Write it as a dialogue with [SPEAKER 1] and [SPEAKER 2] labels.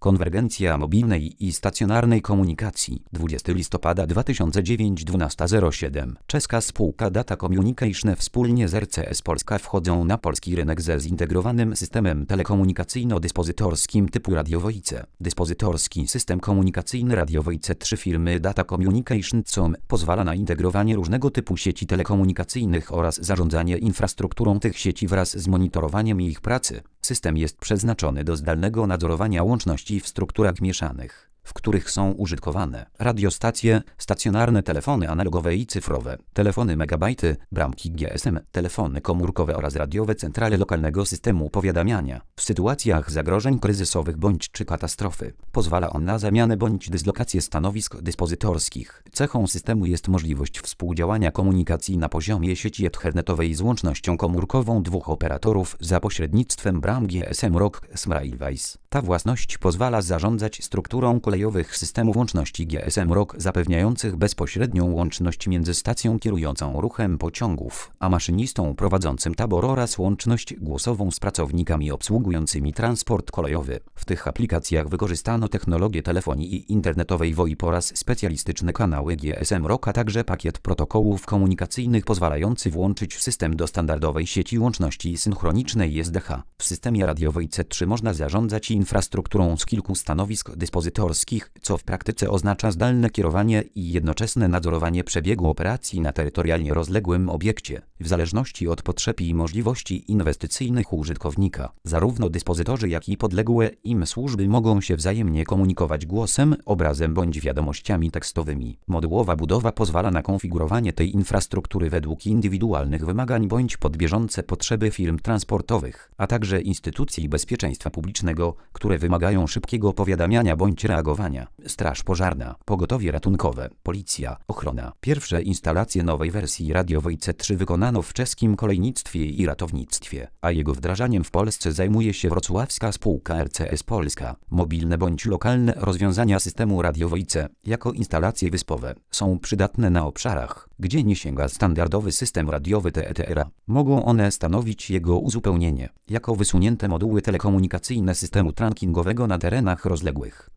[SPEAKER 1] Konwergencja mobilnej i stacjonarnej komunikacji. 20 listopada 2009 12:07. Czeska spółka Data Communication wspólnie z RCS Polska wchodzą na polski rynek ze zintegrowanym systemem telekomunikacyjno-dyspozytorskim typu radiowojce. Dyspozytorski system komunikacyjny radiowojce 3 firmy Data Communication COM pozwala na integrowanie różnego typu sieci telekomunikacyjnych oraz zarządzanie infrastrukturą tych sieci wraz z monitorowaniem ich pracy. System jest przeznaczony do zdalnego nadzorowania łączności w strukturach mieszanych, w których są użytkowane radiostacje, stacjonarne telefony analogowe i cyfrowe, telefony megabajty, bramki GSM, telefony komórkowe oraz radiowe centrale lokalnego systemu powiadamiania. W sytuacjach zagrożeń kryzysowych bądź czy katastrofy pozwala on na zamianę bądź dyslokację stanowisk dyspozytorskich. Cechą systemu jest możliwość współdziałania komunikacji na poziomie sieci ethernetowej z łącznością komórkową dwóch operatorów za pośrednictwem bram GSM ROC Smrailwise. Ta własność pozwala zarządzać strukturą kolejowych systemów łączności GSM ROC zapewniających bezpośrednią łączność między stacją kierującą ruchem pociągów, a maszynistą prowadzącym tabor oraz łączność głosową z pracownikami obsługującymi transport kolejowy. W tych aplikacjach wykorzystano technologię telefonii internetowej VoIP oraz specjalistyczne kanały GSM ROC, a także pakiet protokołów komunikacyjnych pozwalający włączyć system do standardowej sieci łączności synchronicznej SDH. W systemie radiowej C3 można zarządzać infrastrukturą z kilku stanowisk dyspozytorskich, co w praktyce oznacza zdalne kierowanie i jednoczesne nadzorowanie przebiegu operacji na terytorialnie rozległym obiekcie. W zależności od potrzeb i możliwości inwestycyjnych użytkownika, zarówno dyspozytorzy, jak i podległe im służby mogą się wzajemnie komunikować głosem, obrazem bądź wiadomościami tekstowymi. Modułowa budowa pozwala na konfigurowanie tej infrastruktury według indywidualnych wymagań bądź pod bieżące potrzeby firm transportowych, a także instytucji bezpieczeństwa publicznego, które wymagają szybkiego powiadamiania bądź reagowania. Straż pożarna, pogotowie ratunkowe, policja, ochrona. Pierwsze instalacje nowej wersji radiowej C3 wykonano w czeskim kolejnictwie i ratownictwie, a jego wdrażaniem w Polsce zajmuje się wrocławska spółka RCS Polska. Mobilne bądź lokalne rozwiązania systemu radiowojce, jako instalacje wyspowe, są przydatne na obszarach, gdzie nie sięga standardowy system radiowy TETRA. Mogą one stanowić jego uzupełnienie, jako wysunięte moduły telekomunikacyjne systemu trankingowego na terenach rozległych.